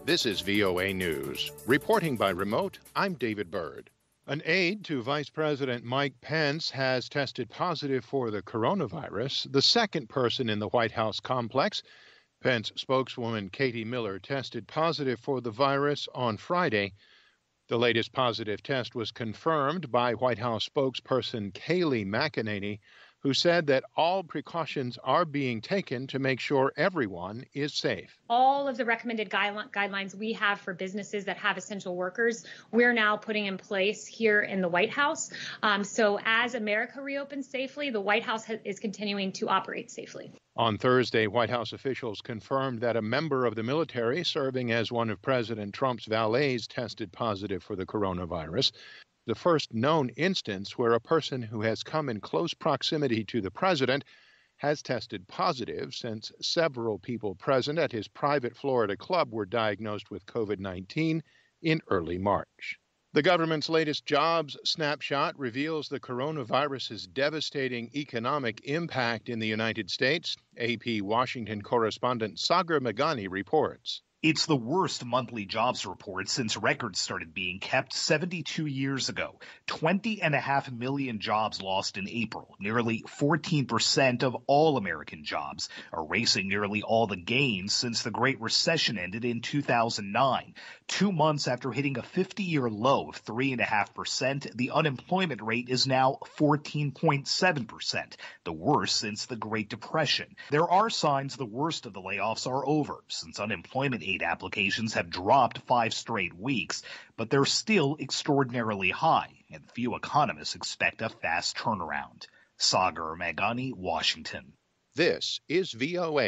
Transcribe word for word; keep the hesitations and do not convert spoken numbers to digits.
This is V O A News. Reporting by remote, I'm David Byrd. An aide to Vice President Mike Pence has tested positive for the coronavirus, the second person in the White House complex. Pence spokeswoman Katie Miller tested positive for the virus on Friday. The latest positive test was confirmed by White House spokesperson Kayleigh McEnany, who said that all precautions are being taken to make sure everyone is safe. All of the recommended guidelines we have for businesses that have essential workers, we're now putting in place here in the White House. Um, so as America reopens safely, the White House ha- is continuing to operate safely. On Thursday, White House officials confirmed that a member of the military serving as one of President Trump's valets tested positive for the coronavirus. The first known instance where a person who has come in close proximity to the president has tested positive since several people present at his private Florida club were diagnosed with COVID nineteen in early March. The government's latest jobs snapshot reveals the coronavirus's devastating economic impact in the United States. A P Washington correspondent Sagar Meghani reports. It's the worst monthly jobs report since records started being kept seventy-two years ago. twenty and a half million jobs lost in April, nearly fourteen percent of all American jobs, erasing nearly all the gains since the Great Recession ended in two thousand nine. Two months after hitting a fifty-year low of three point five percent, the unemployment rate is now fourteen point seven percent, the worst since the Great Depression. There are signs the worst of the layoffs are over, since unemployment aid applications have dropped five straight weeks, but they're still extraordinarily high, and few economists expect a fast turnaround. Sagar Meghani, Washington. This is V O A.